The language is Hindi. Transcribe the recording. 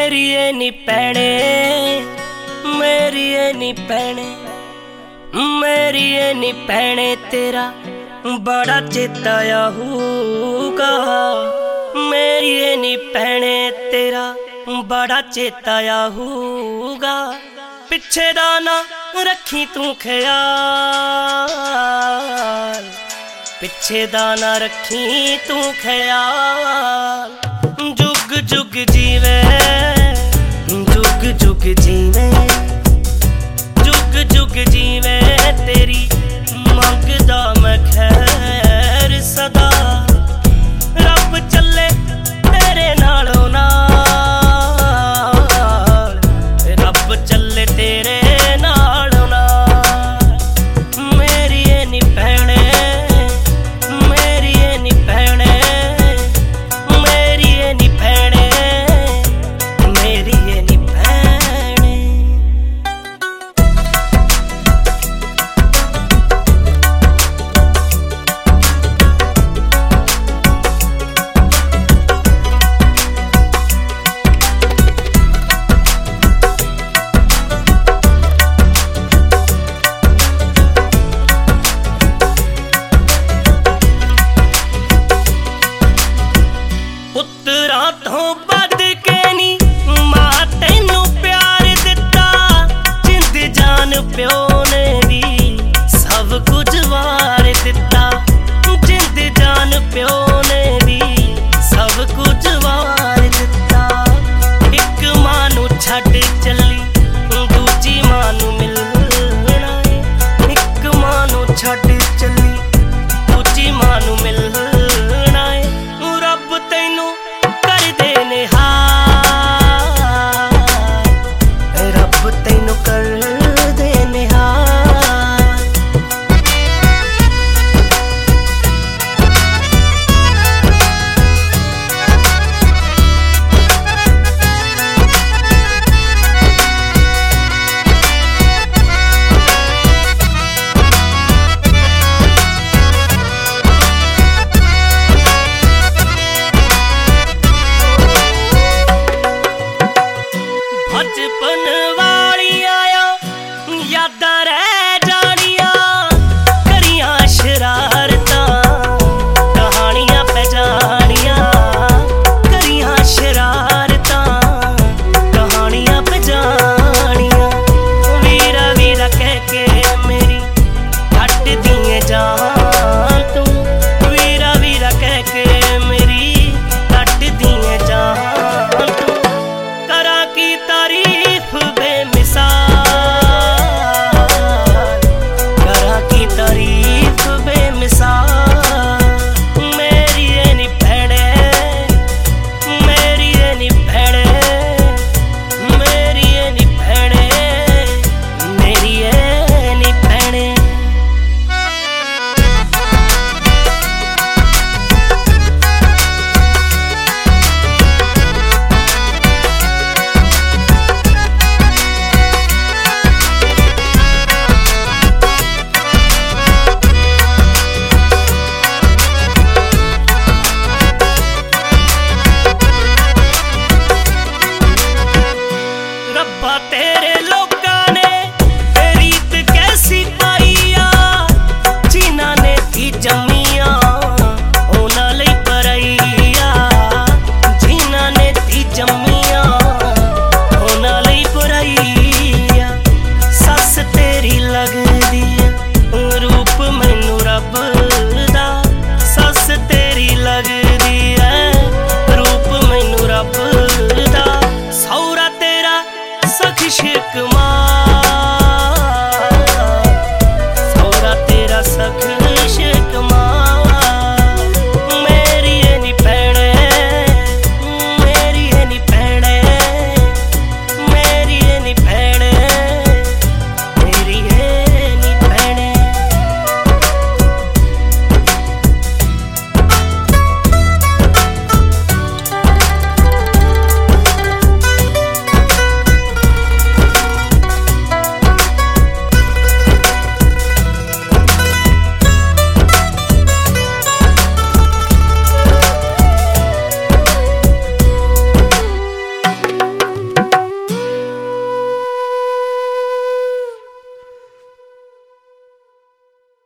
मेरी ये नी पैने, मेरी ये नी पैने, मेरी ये नी पैने, तेरा बड़ा चेता आहूगा। मेरी ये नी पैने, तेरा बड़ा चेता आहूगा। पिछे दा ना रखी तू ख्याल, पिछे दा ना रखी तू ख्याल। जुग जुग जीवे, जुग जुग जीवे, जुग जुग जीवे, तेरी मंगदा मैं खैर सदा। रब चले तेरे नालों नाल, रब चले तेरे नालों नाल। मेरी ये नी भैने, मेरी ये नी भैने, मेरी ये नी भैने, मेरी ये नी भैने। पुत्तरा तो बद के नी मां तैनू प्यार दिता। जिंद जान प्यो ने भी सब कुछ वार दिता। जिंद जान प्यो ने भी सब कुछ वार दिता। एक मां नू छड्ड चली दूजी मां नू मिलना है। एक मां नू छड्ड चली दूजी मां नू मिलना है। रब तैनू कर दे निहाल, रब तैनू कर दे निहाल। बचपन वालियां यादां रह जानियां, करियां शरारतां कहानियां पे जानियां। करियां शरारतां कहानियां पे जानियां। वीरा वीरा कह के मेरी कट दिए जान तू। वीरा वीरा कह के मेरी कट दिए जान तू। करा की तारीफ बेमिसाल, करा की तारीफ बेमिसाल। मेरी ये नी भैने, मेरी ये नी भैने, मेरी ये नी भैने, मेरी ये नी भैने। रब्बा तेरे लोगां ने रीत कैसी पाई आ। जिन्हां ने थी जम